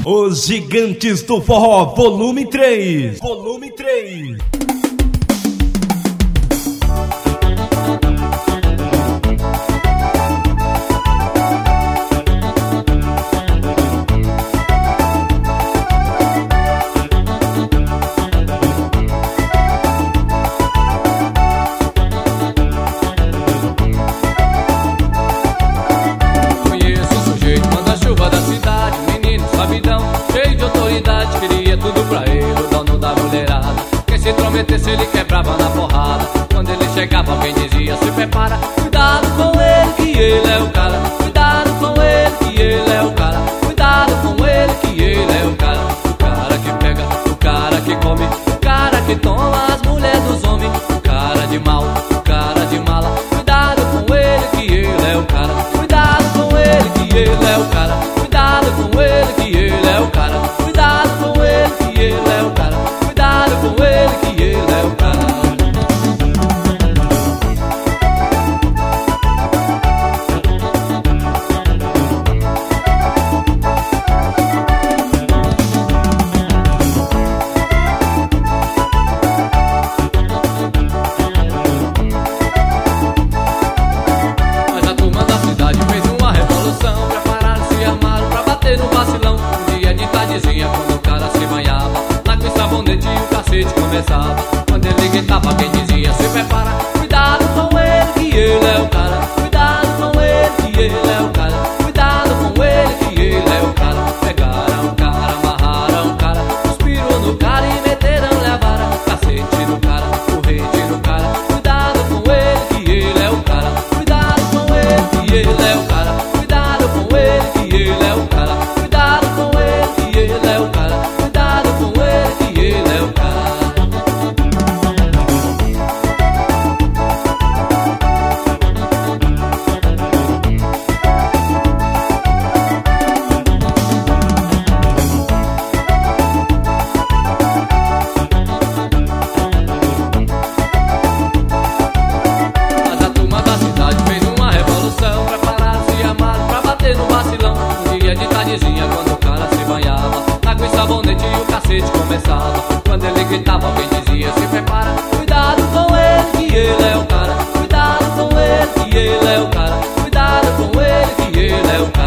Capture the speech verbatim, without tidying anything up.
Os Gigantes do Forró, volume três. Volume três. Cheio de autoridade, queria tudo pra ele, o dono da mulherada. Quem se intrometesse ele quebrava na porrada. Quando ele chegava alguém dizia: se prepara, cuidado com ele que ele é o cara. Cuidado com ele que ele é o cara. Cuidado com ele que ele é o cara. O cara que pega, o cara que come, o cara que toma as mulheres dos homens. O cara de mal, o cara de mala. Cuidado com ele que ele é o cara. Cuidado com ele que ele é o cara. Cuidado com ele que ele é o cara. Cuidado com ele que ele é o cara. Cuidado com ele que ele é o cara. Mas a turma da cidade fez uma revolução. Prepararam-se e armaram pra bater no vacilão. Um dia de tardezinha, quando o cara se banhava, lá com o sabonete e o cacete começava. Quando ele gritava, quem dizia: se prepara, cuidado com ele que ele é o cara. Cuidado com ele que ele é o cara. Cuidado com ele que ele é o cara. Pegaram o cara, amarraram o cara, cuspiram no cara e meteram-lhe a vara. Cacete no cara, corrente no cara. Cuidado com ele que ele é o cara. Cuidado com ele que ele é o cara. Cuidado com ele que ele é o cara. Cuidado com ele que ele é o cara. Cuidado com ele que ele é o cara. Mas a turma da cidade fez uma revolução. Prepararam-se e armaram pra bater no vacilão. Um dia de tardezinha, quando o cara se banhava, água e sabonete e o cacete começava. Quando ele gritava, alguém dizia: se prepara, cuidado com ele que ele é o cara. Cuidado com ele que ele é o cara. Cuidado com ele que ele é o cara.